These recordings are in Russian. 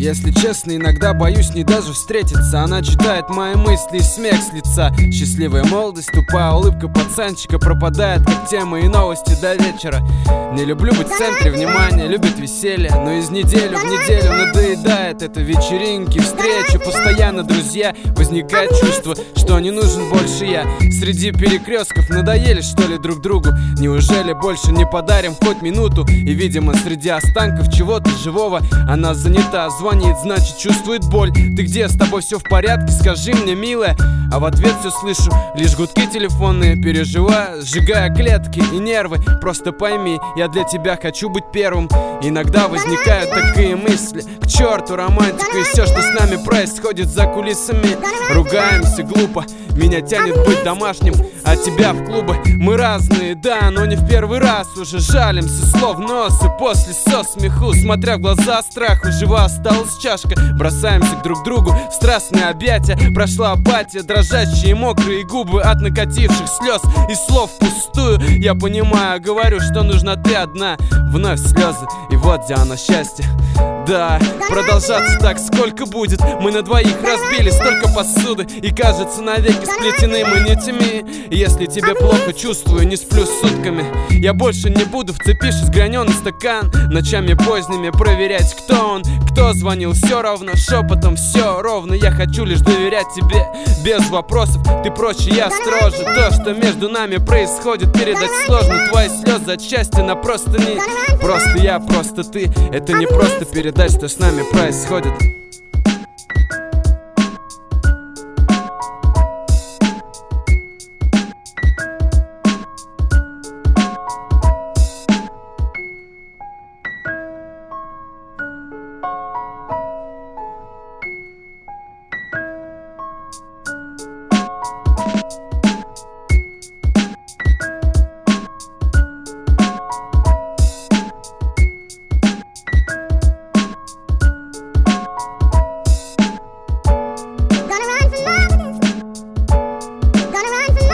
Если честно, иногда боюсь не даже встретиться. Она читает мои мысли и смех с лица. Счастливая молодость, тупая улыбка пацанчика пропадает, как темы и новости до вечера. Не люблю быть в центре внимания, любит веселье, но из недели в неделю надоедает это вечеринки, встречи, постоянно друзья. Возникает чувство, что не нужен больше я. Среди перекрестков надоели, что ли, друг другу? Неужели больше не подарим хоть минуту? И, видимо, среди останков чего-то живого она занята, звонит, значит чувствует боль. Ты где, с тобой все в порядке? Скажи мне, милая. А в ответ все слышу, лишь гудки телефонные. Переживаю, сжигая клетки и нервы. Просто пойми, я для тебя хочу быть первым. Иногда возникают такие мысли: к черту романтику и все, что с нами происходит за кулисами. Ругаемся глупо, меня тянет быть домашним, а тебя в клубы. Мы разные, да, но не в первый раз. Уже жалимся слов в нос и после со смеху, смотря в глаза страху, жива осталась чашка. Бросаемся к друг другу в страстные объятия. Прошла апатия, дрожащие мокрые губы от накативших слез и слов впустую. Я понимаю, говорю, что нужна ты одна. Вновь слезы, и вот где оно счастье. Да, продолжаться так сколько будет? Мы на двоих разбили столько посуды, и кажется, навеки сплетены мы нитями. Если тебе плохо, чувствую, не сплю сутками. Я больше не буду, вцепившись в граненый стакан, ночами поздними проверять, кто он, кто звонил. Все равно, шепотом все ровно. Я хочу лишь доверять тебе, без вопросов. Ты проще, я строже. То, что между нами происходит, передать сложно. Твои слезы от счастья на простыни. Просто я, просто ты. Это не просто передать, что с нами происходит.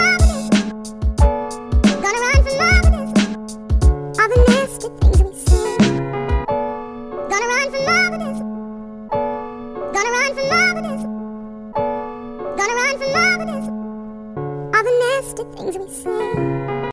Things we say.